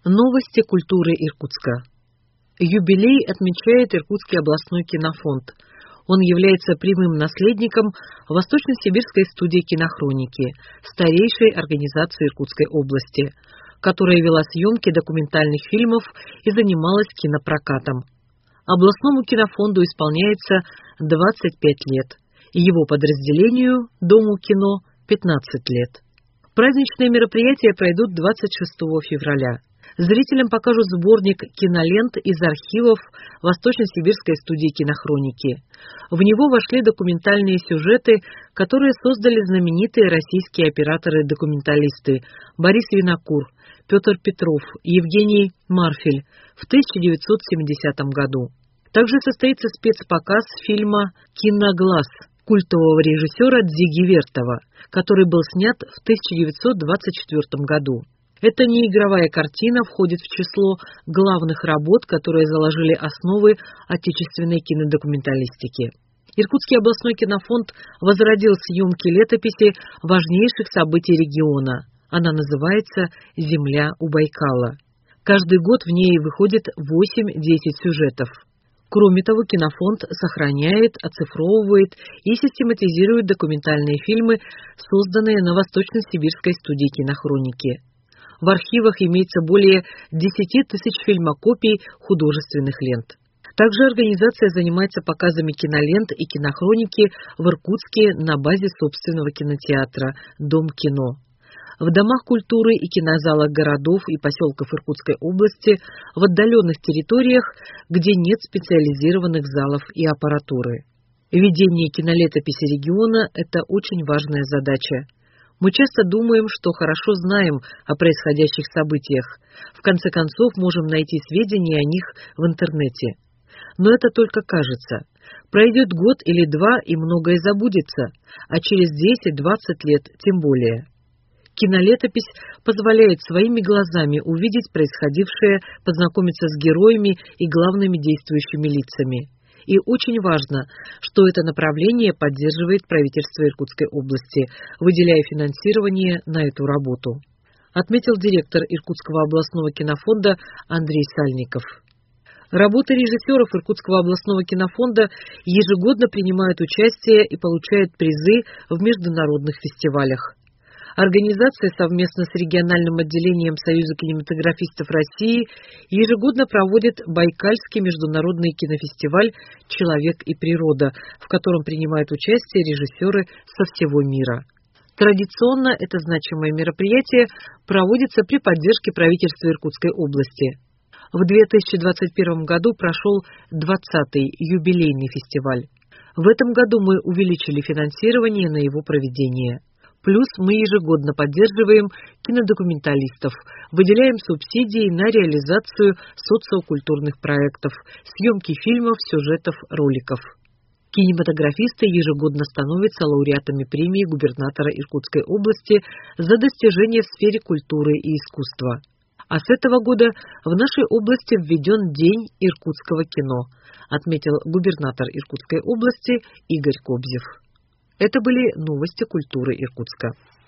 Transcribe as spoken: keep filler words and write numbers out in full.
Новости культуры Иркутска. Юбилей отмечает Иркутский областной кинофонд. Он является прямым наследником Восточно-Сибирской студии кинохроники, старейшей организации Иркутской области, которая вела съемки документальных фильмов и занималась кинопрокатом. Областному кинофонду исполняется двадцать пять лет, и его подразделению, Дому кино, пятнадцать лет. Праздничные мероприятия пройдут двадцать шестого февраля. Зрителям покажут сборник кинолент из архивов Восточно-Сибирской студии кинохроники. В него вошли документальные сюжеты, которые создали знаменитые российские операторы-документалисты Борис Винокур, Петр Петров, Евгений Марфель в тысяча девятьсот семидесятом году. Также состоится спецпоказ фильма «Киноглаз» культового режиссера Дзиги Вертова, который был снят в тысяча девятьсот двадцать четвёртом году. Эта неигровая картина входит в число главных работ, которые заложили основы отечественной кинодокументалистики. Иркутский областной кинофонд возродил съемки летописи важнейших событий региона. Она называется «Земля у Байкала». Каждый год в ней выходит восемь-десять сюжетов. Кроме того, кинофонд сохраняет, оцифровывает и систематизирует документальные фильмы, созданные на Восточно-Сибирской студии кинохроники. В архивах имеется более десяти тысяч фильмокопий художественных лент. Также организация занимается показами кинолент и кинохроники в Иркутске на базе собственного кинотеатра «Дом кино». В домах культуры и кинозалах городов и поселков Иркутской области, в отдаленных территориях, где нет специализированных залов и аппаратуры. Ведение кинолетописи региона – это очень важная задача. Мы часто думаем, что хорошо знаем о происходящих событиях. В конце концов, можем найти сведения о них в интернете. Но это только кажется. Пройдет год или два, и многое забудется, а через десять-двадцать лет тем более. Кинолетопись позволяет своими глазами увидеть происходившее, познакомиться с героями и главными действующими лицами. И очень важно, что это направление поддерживает правительство Иркутской области, выделяя финансирование на эту работу, отметил директор Иркутского областного кинофонда Андрей Сальников. Работы режиссеров Иркутского областного кинофонда ежегодно принимают участие и получают призы в международных фестивалях. Организация совместно с региональным отделением Союза кинематографистов России ежегодно проводит Байкальский международный кинофестиваль «Человек и природа», в котором принимают участие режиссеры со всего мира. Традиционно это значимое мероприятие проводится при поддержке правительства Иркутской области. В две тысячи двадцать первом году прошел двадцатый юбилейный фестиваль. В этом году мы увеличили финансирование на его проведение. Плюс мы ежегодно поддерживаем кинодокументалистов, выделяем субсидии на реализацию социокультурных проектов, съемки фильмов, сюжетов, роликов. Кинематографисты ежегодно становятся лауреатами премии губернатора Иркутской области за достижения в сфере культуры и искусства. А с этого года в нашей области введен День иркутского кино, отметил губернатор Иркутской области Игорь Кобзев. Это были новости культуры Иркутска.